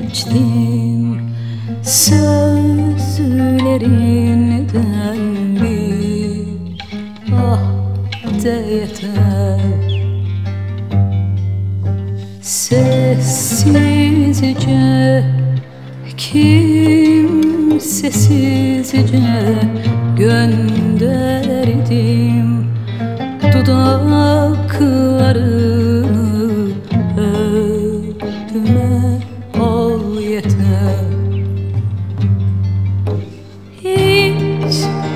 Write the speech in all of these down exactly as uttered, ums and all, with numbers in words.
geçtim sözlerinden bir ah de yeter. Sessizce, kimsesizce gönderdim dudaklarını öpme ol yeter. Hiç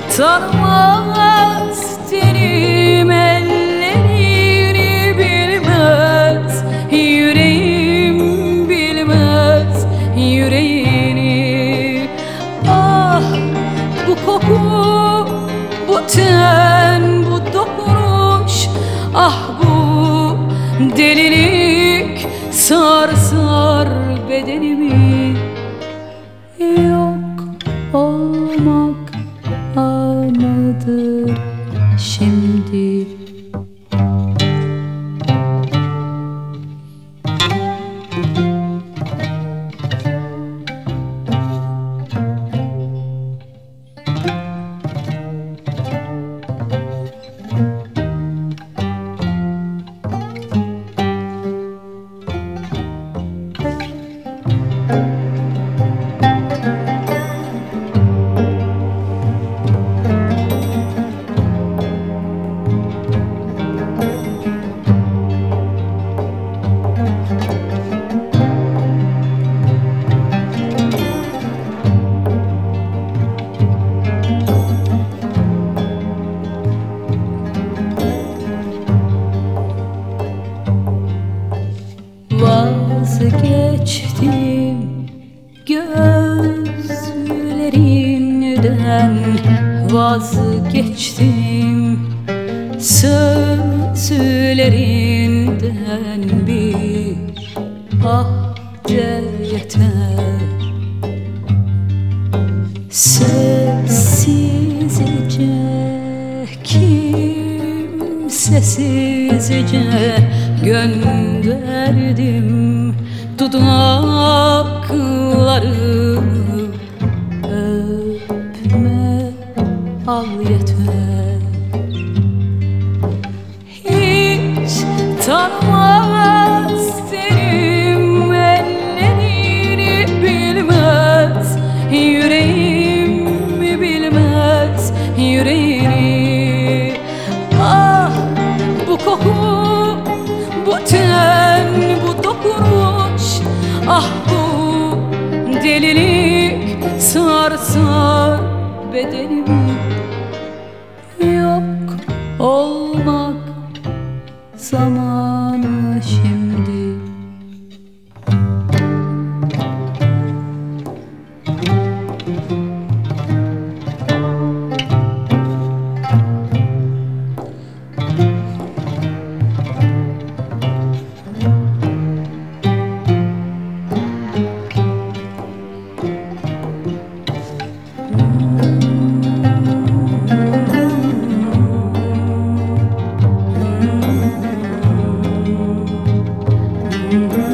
tanımaz tenim ellerini bilmez, yüreğim bilmez yüreğini. Ah bu koku, bu ten, bu dokunuş, ah bu delilik sarsar bedenimi. Yok olmak anıdır şimdi. Vazgeçtim gözlerinden, vazgeçtim sözlerinden bir ah de yeter. Sessizce, kimsesizce gönderdim dudaklarını öpme al yeter. Hiç tanımaz tenim ellerini bilmez, yüreğim bilmez yüreğini. Ah bu koku, bu ten, bu dokunuş, ah bu delilik sarsar bedenimi. Yok olmak zamanı şimdi. Mm-hmm.